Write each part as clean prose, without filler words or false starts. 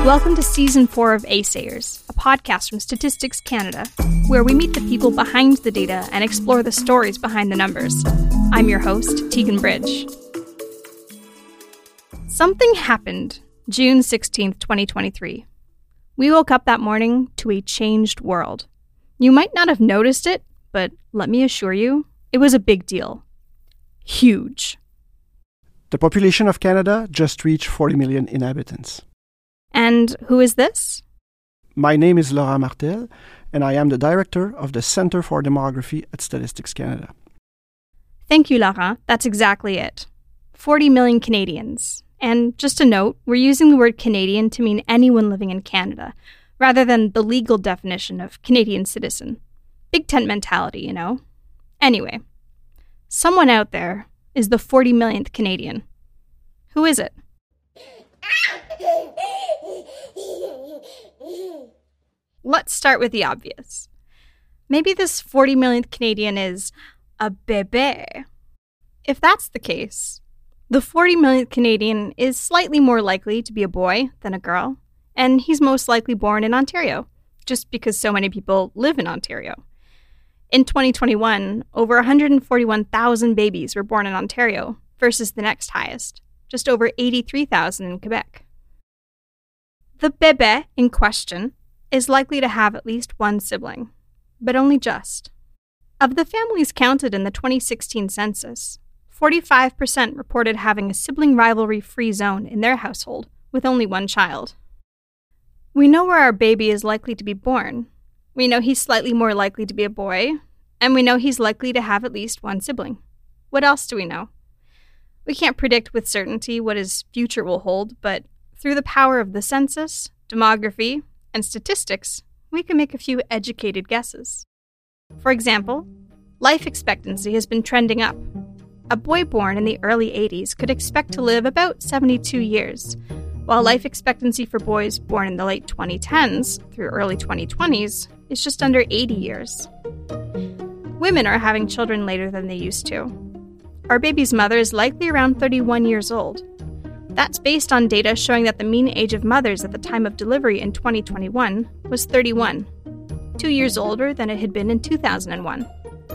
Welcome to Season 4 of Assayers, a podcast from Statistics Canada, where we meet the people behind the data and explore the stories behind the numbers. I'm your host, Tegan Bridge. Something happened June 16th, 2023. We woke up that morning to a changed world. You might not have noticed it, but let me assure you, it was a big deal. Huge. The population of Canada just reached 40 million inhabitants. And who is this? My name is Laurent Martel, and I am the director of the Centre for Demography at Statistics Canada. Thank you, Laurent. That's exactly it. 40 million Canadians. And just a note, we're using the word Canadian to mean anyone living in Canada, rather than the legal definition of Canadian citizen. Big tent mentality, you know? Anyway, someone out there is the 40 millionth Canadian. Who is it? Let's start with the obvious. Maybe this 40 millionth Canadian is a bébé. If that's the case, the 40 millionth Canadian is slightly more likely to be a boy than a girl, and he's most likely born in Ontario, just because so many people live in Ontario. In 2021, over 141,000 babies were born in Ontario versus the next highest, just over 83,000 in Quebec. The bébé in question is likely to have at least one sibling, but only just. Of the families counted in the 2016 census, 45% reported having a sibling rivalry-free zone in their household with only one child. We know where our baby is likely to be born. We know he's slightly more likely to be a boy, and we know he's likely to have at least one sibling. What else do we know? We can't predict with certainty what his future will hold, but through the power of the census, demography, and statistics, we can make a few educated guesses. For example, life expectancy has been trending up. A boy born in the early 80s could expect to live about 72 years, while life expectancy for boys born in the late 2010s through early 2020s is just under 80 years. Women are having children later than they used to. Our baby's mother is likely around 31 years old. That's based on data showing that the mean age of mothers at the time of delivery in 2021 was 31, 2 years older than it had been in 2001.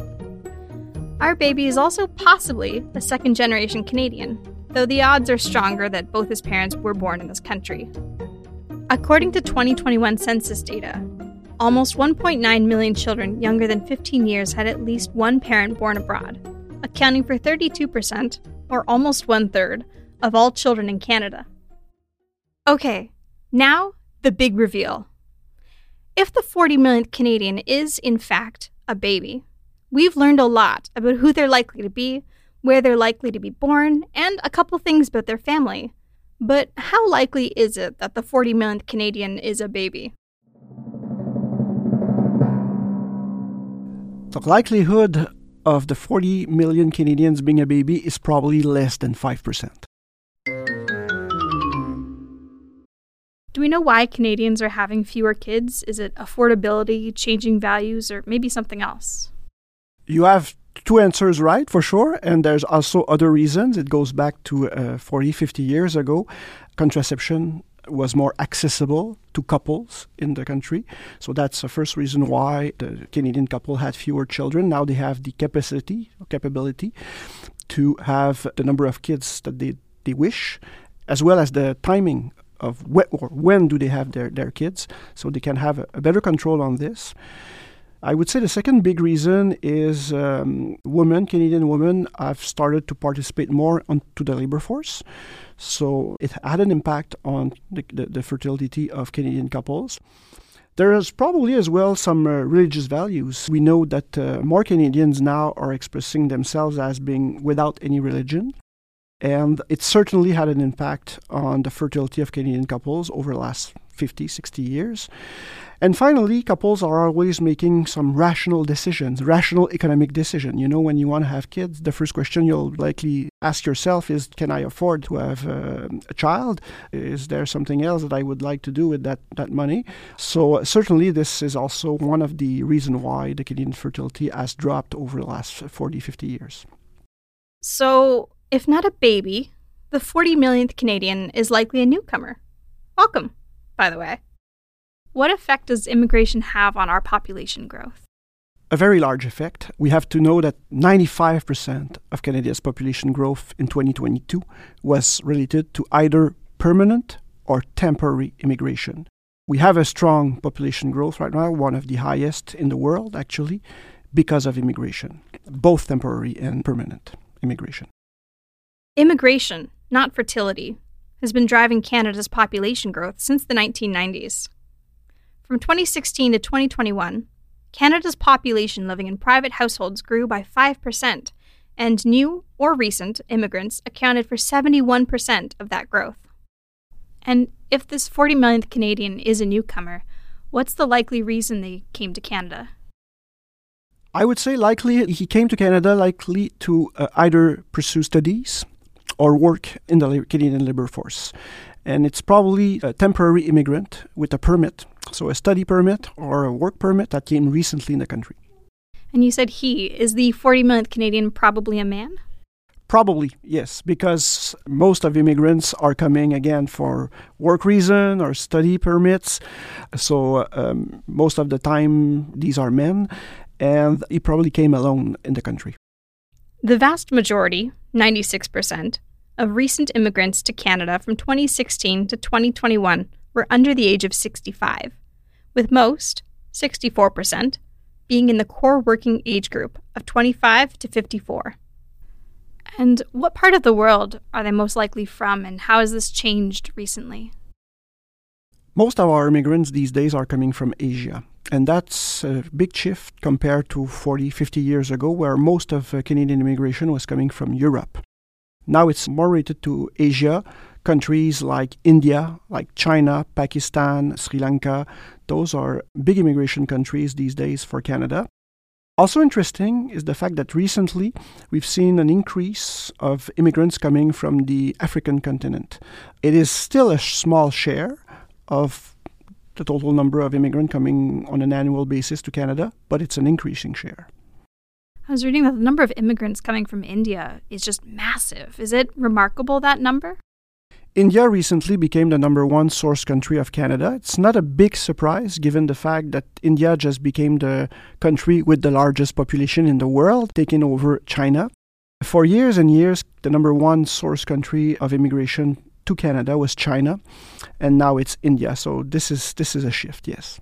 Our baby is also possibly a second-generation Canadian, though the odds are stronger that both his parents were born in this country. According to 2021 census data, almost 1.9 million children younger than 15 years had at least one parent born abroad, accounting for 32%, or almost one-third, of all children in Canada. Okay, now the big reveal. If the 40 millionth Canadian is, in fact, a baby, we've learned a lot about who they're likely to be, where they're likely to be born, and a couple things about their family. But how likely is it that the 40 millionth Canadian is a baby? The likelihood of the 40 million Canadians being a baby is probably less than 5%. Do we know why Canadians are having fewer kids? Is it affordability, changing values, or maybe something else? You have two answers right, for sure, and there's also other reasons. It goes back to 40, 50 years ago. Contraception was more accessible to couples in the country. So that's the first reason why the Canadian couple had fewer children. Now they have the capability to have the number of kids that they wish, as well as the timing of when do they have their kids, so they can have a better control on this. I would say the second big reason is Canadian women have started to participate more onto the labor force. So it had an impact on the fertility of Canadian couples. There is probably as well some religious values. We know that more Canadians now are expressing themselves as being without any religion. And it certainly had an impact on the fertility of Canadian couples over the last 50, 60 years. And finally, couples are always making some rational decisions, rational economic decision. You know, when you want to have kids, the first question you'll likely ask yourself is, can I afford to have a child? Is there something else that I would like to do with that money? So certainly this is also one of the reasons why the Canadian fertility has dropped over the last 40, 50 years. So if not a baby, the 40 millionth Canadian is likely a newcomer. Welcome. by the way. What effect does immigration have on our population growth? A very large effect. We have to know that 95% of Canada's population growth in 2022 was related to either permanent or temporary immigration. We have a strong population growth right now, one of the highest in the world, actually, because of immigration, both temporary and permanent immigration. Immigration, not fertility, has been driving Canada's population growth since the 1990s. From 2016 to 2021, Canada's population living in private households grew by 5%, and new or recent immigrants accounted for 71% of that growth. And if this 40 millionth Canadian is a newcomer, what's the likely reason they came to Canada? I would say likely he came to Canada likely to either pursue studies or work in the Canadian labor force. And it's probably a temporary immigrant with a permit, so a study permit or a work permit that came recently in the country. And you said he. Is the 40 millionth Canadian probably a man? Probably, yes, because most of immigrants are coming again for work reason or study permits. So most of the time these are men, and he probably came alone in the country. The vast majority, 96%, of recent immigrants to Canada from 2016 to 2021 were under the age of 65, with most, 64%, being in the core working age group of 25 to 54. And what part of the world are they most likely from, and how has this changed recently? Most of our immigrants these days are coming from Asia, and that's a big shift compared to 40, 50 years ago, where most of Canadian immigration was coming from Europe. Now it's more related to Asia, countries like India, like China, Pakistan, Sri Lanka. Those are big immigration countries these days for Canada. Also interesting is the fact that recently we've seen an increase of immigrants coming from the African continent. It is still a small share of the total number of immigrants coming on an annual basis to Canada, but it's an increasing share. I was reading that the number of immigrants coming from India is just massive. Is it remarkable, that number? India recently became the number one source country of Canada. It's not a big surprise given the fact that India just became the country with the largest population in the world, taking over China. For years and years, the number one source country of immigration to Canada was China, and now it's India. So this is a shift, yes.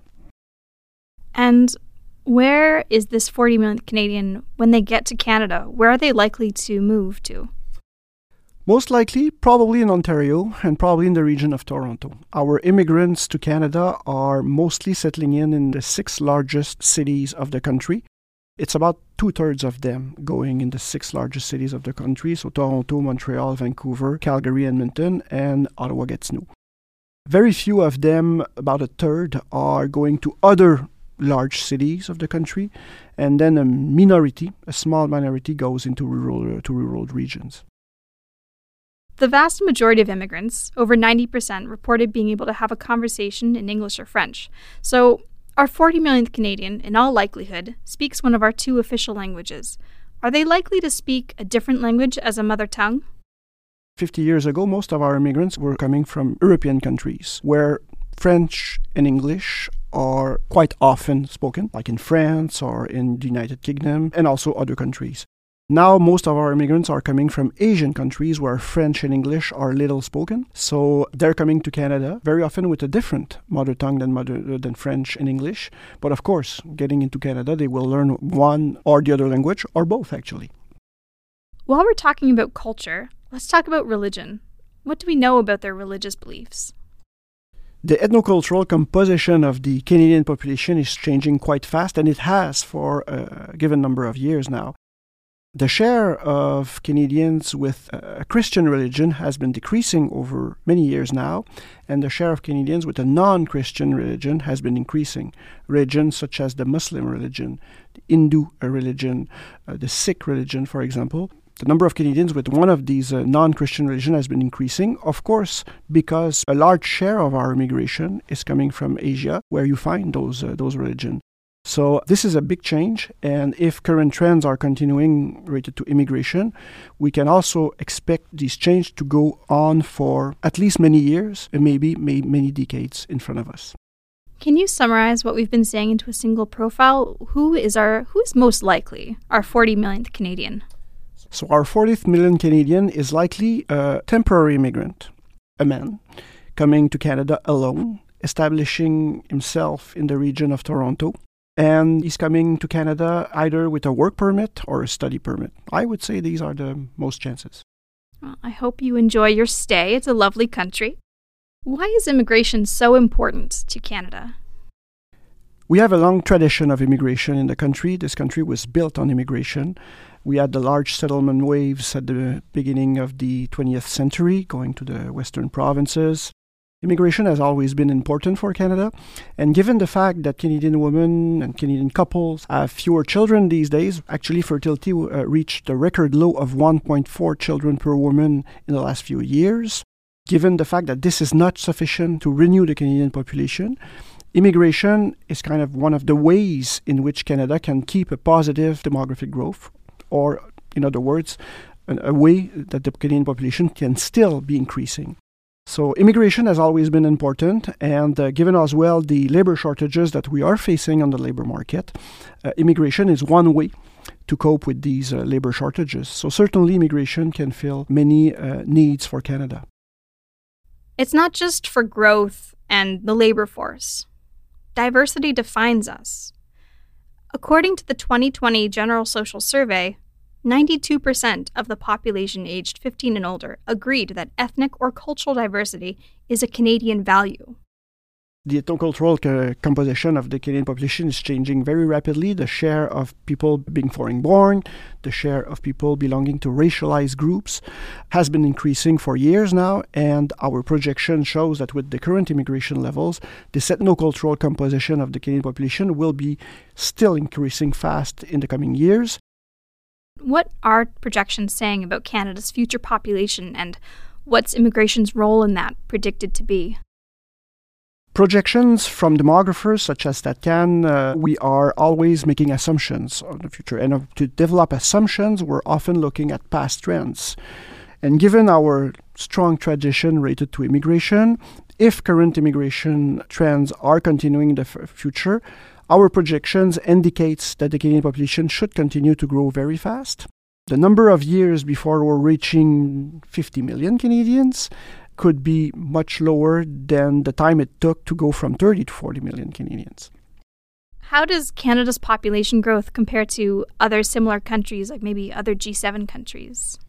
And where is this 40 millionth Canadian when they get to Canada? Where are they likely to move to? Most likely, probably in Ontario and probably in the region of Toronto. Our immigrants to Canada are mostly settling in the 6 largest cities of the country. It's about 2/3 of them going in the 6 largest cities of the country, so Toronto, Montreal, Vancouver, Calgary, Edmonton, and Ottawa-Gatineau. Very few of them, about 1/3, are going to other large cities of the country, and then a small minority goes into rural regions. The vast majority of immigrants, over 90%, reported being able to have a conversation in English or French. So our 40 millionth Canadian, in all likelihood, speaks one of our 2 official languages. Are they likely to speak a different language as a mother tongue? 50 years ago, most of our immigrants were coming from European countries, where French and English are quite often spoken, like in France or in the United Kingdom, and also other countries. Now, most of our immigrants are coming from Asian countries where French and English are little spoken. So they're coming to Canada very often with a different mother tongue than French and English. But of course, getting into Canada, they will learn one or the other language, or both actually. While we're talking about culture, let's talk about religion. What do we know about their religious beliefs? The ethnocultural composition of the Canadian population is changing quite fast, and it has for a given number of years now. The share of Canadians with a Christian religion has been decreasing over many years now, and the share of Canadians with a non-Christian religion has been increasing. Religions such as the Muslim religion, the Hindu religion, the Sikh religion, for example. The number of Canadians with one of these non-Christian religion has been increasing, of course, because a large share of our immigration is coming from Asia, where you find those religions. So this is a big change, and if current trends are continuing related to immigration, we can also expect this change to go on for at least many years and maybe many decades in front of us. Can you summarize what we've been saying into a single profile? Who is most likely our 40 millionth Canadian? So our 40th million Canadian is likely a temporary immigrant, a man, coming to Canada alone, establishing himself in the region of Toronto. And he's coming to Canada either with a work permit or a study permit. I would say these are the most chances. Well, I hope you enjoy your stay. It's a lovely country. Why is immigration so important to Canada? We have a long tradition of immigration in the country. This country was built on immigration. We had the large settlement waves at the beginning of the 20th century, going to the western provinces. Immigration has always been important for Canada, and given the fact that Canadian women and Canadian couples have fewer children these days, actually fertility reached a record low of 1.4 children per woman in the last few years. Given the fact that this is not sufficient to renew the Canadian population, immigration is kind of one of the ways in which Canada can keep a positive demographic growth, or in other words, a way that the Canadian population can still be increasing. So immigration has always been important, and given as well the labor shortages that we are facing on the labor market, immigration is one way to cope with these labor shortages. So certainly immigration can fill many needs for Canada. It's not just for growth and the labor force. Diversity defines us. According to the 2020 General Social Survey, 92% of the population aged 15 and older agreed that ethnic or cultural diversity is a Canadian value. The ethnocultural composition of the Canadian population is changing very rapidly. The share of people being foreign-born, the share of people belonging to racialized groups has been increasing for years now, and our projection shows that with the current immigration levels, this ethnocultural composition of the Canadian population will be still increasing fast in the coming years. What are projections saying about Canada's future population, and what's immigration's role in that predicted to be? Projections from demographers such as StatCan, we are always making assumptions on the future. And to develop assumptions, we're often looking at past trends. And given our strong tradition related to immigration, if current immigration trends are continuing in the future, our projections indicates that the Canadian population should continue to grow very fast. The number of years before we're reaching 50 million Canadians could be much lower than the time it took to go from 30 to 40 million Canadians. How does Canada's population growth compare to other similar countries, like maybe other G7 countries?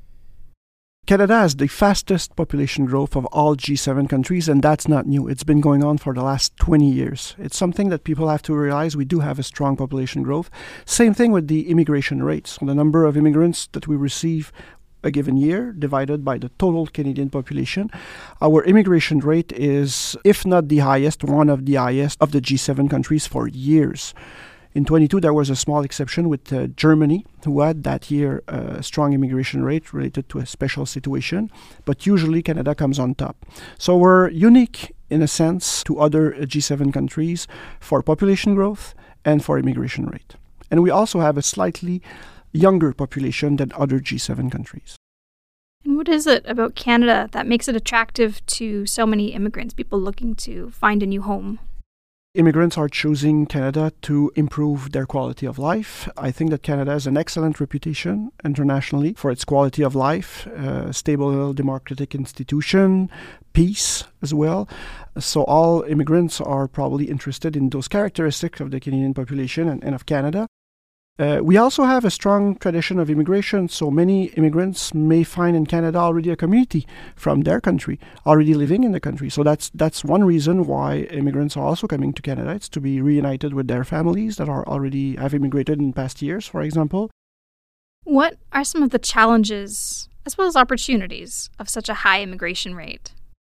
Canada has the fastest population growth of all G7 countries, and that's not new. It's been going on for the last 20 years. It's something that people have to realize. We do have a strong population growth. Same thing with the immigration rates. The number of immigrants that we receive a given year divided by the total Canadian population. Our immigration rate is, if not the highest, one of the highest of the G7 countries for years. In 22, there was a small exception with Germany, who had that year a strong immigration rate related to a special situation, but usually Canada comes on top. So we're unique, in a sense, to other G7 countries for population growth and for immigration rate. And we also have a slightly younger population than other G7 countries. And what is it about Canada that makes it attractive to so many immigrants, people looking to find a new home? Immigrants are choosing Canada to improve their quality of life. I think that Canada has an excellent reputation internationally for its quality of life, stable democratic institution, peace as well. So all immigrants are probably interested in those characteristics of the Canadian population and of Canada. We also have a strong tradition of immigration, so many immigrants may find in Canada already a community from their country, already living in the country. So that's one reason why immigrants are also coming to Canada. It's to be reunited with their families that have immigrated in past years, for example. What are some of the challenges, as well as opportunities, of such a high immigration rate?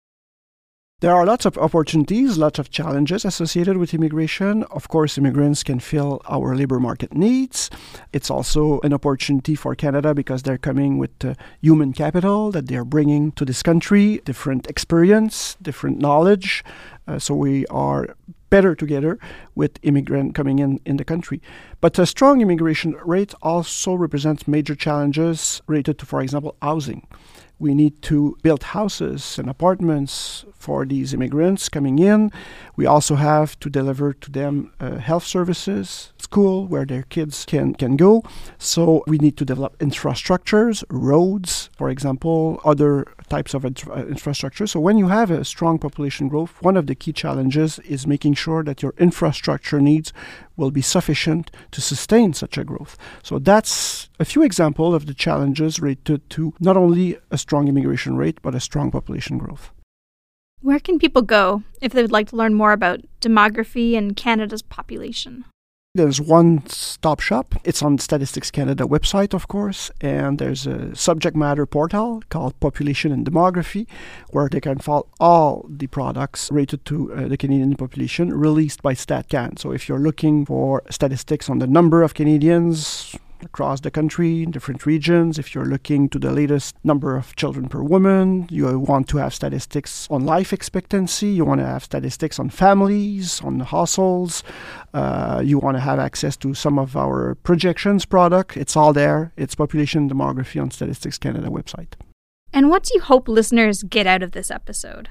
There are lots of opportunities, lots of challenges associated with immigration. Of course, immigrants can fill our labor market needs. It's also an opportunity for Canada because they're coming with human capital that they're bringing to this country, different experience, different knowledge, So we are better together with immigrants coming in the country. But a strong immigration rate also represents major challenges related to, for example, housing. We need to build houses and apartments for these immigrants coming in. We also have to deliver to them health services, school where their kids can go. So we need to develop infrastructures, roads, for example, other types of infrastructure. So when you have a strong population growth, one of the key challenges is making sure that your infrastructure needs will be sufficient to sustain such a growth. So that's a few examples of the challenges related to not only a strong immigration rate, but a strong population growth. Where can people go if they would like to learn more about demography and Canada's population? There's one stop shop. It's on Statistics Canada website, of course, and there's a subject matter portal called Population and Demography, where they can follow all the products related to the Canadian population released by StatCan. So if you're looking for statistics on the number of Canadians across the country, in different regions, if you're looking to the latest number of children per woman, you want to have statistics on life expectancy, you want to have statistics on families, on households, you want to have access to some of our projections product, it's all there. It's Population and Demography on Statistics Canada website. And what do you hope listeners get out of this episode?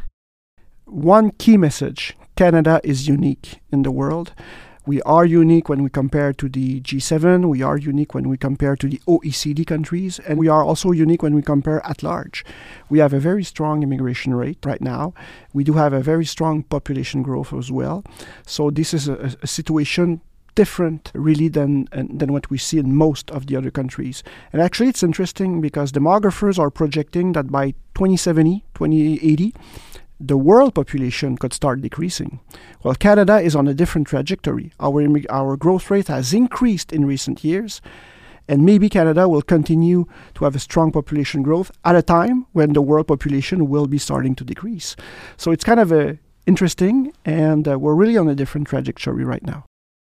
One key message: Canada is unique in the world. We are unique when we compare to the G7, we are unique when we compare to the OECD countries, and we are also unique when we compare at large. We have a very strong immigration rate right now. We do have a very strong population growth as well. So this is a situation different really than what we see in most of the other countries. And actually it's interesting because demographers are projecting that by 2070, 2080, the world population could start decreasing. Well, Canada is on a different trajectory. Our growth rate has increased in recent years, and maybe Canada will continue to have a strong population growth at a time when the world population will be starting to decrease. So it's kind of interesting, and we're really on a different trajectory right now.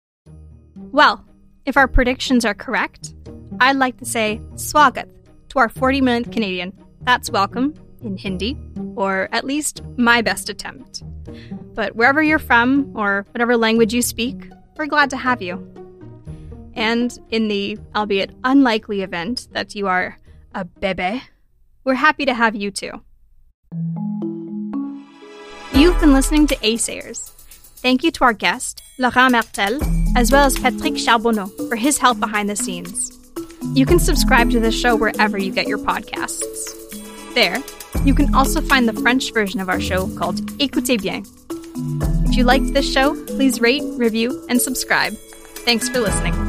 Well, if our predictions are correct, I'd like to say swagat to our 40 millionth Canadian. That's welcome in Hindi, or at least my best attempt. But wherever you're from, or whatever language you speak, we're glad to have you. And in the, albeit unlikely event that you are a bébé, we're happy to have you too. You've been listening to Assayers. Thank you to our guest, Laurent Martel, as well as Patrick Charbonneau for his help behind the scenes. You can subscribe to the show wherever you get your podcasts. There, you can also find the French version of our show called Écoutez Bien. If you liked this show, please rate, review, and subscribe. Thanks for listening.